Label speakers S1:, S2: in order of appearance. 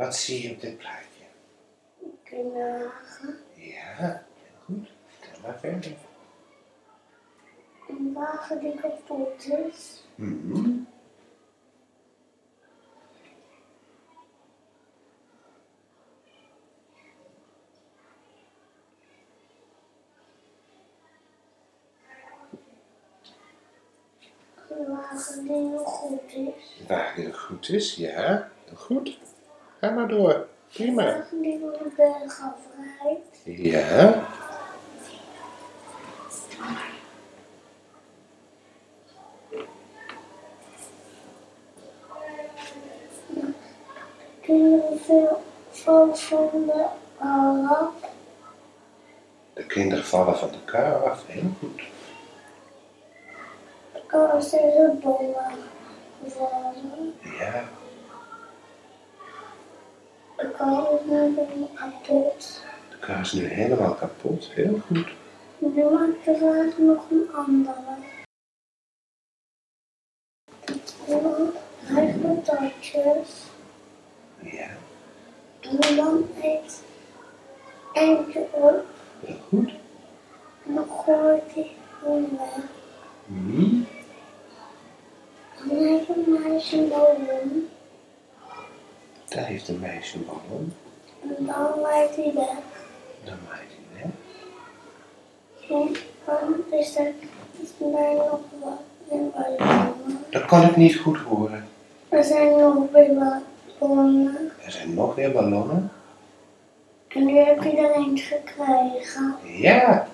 S1: Wat zie je op dit plaatje?
S2: Een kinderwagen.
S1: Ja, heel goed. Vertel maar verder.
S2: Een wagen die kapot is.
S1: Mhm.
S2: Een wagen die nog goed is.
S1: Een wagen die nog goed is, ja. Heel goed. Ga maar door. Prima.
S2: Een wagen die door de berg afrijdt.
S1: Ja.
S2: Kinderen veel van de kar.
S1: De kinderen vallen van de kar af. Heel goed.
S2: De kar is tegen de bomen gevallen.
S1: Ja.
S2: De kar is nu helemaal kapot.
S1: De kar is nu helemaal kapot. Heel goed.
S2: Nu maakt de wagen nog een andere. Hij heeft patatjes.
S1: Ja.
S2: En dan eet eentje op.
S1: Heel goed.
S2: En dan gooit hij hem weg.
S1: Mhm.
S2: Dan heeft een meisje een ballon.
S1: Daar heeft een meisje een ballon.
S2: En dan waait hij weg.
S1: Dan maakt hij weg.
S2: En dan is er nog wat in ballonnen.
S1: Dat kan ik niet goed horen.
S2: Er zijn nog weer ballonnen.
S1: Er zijn nog weer ballonnen.
S2: En nu heb je er eentje gekregen.
S1: Ja.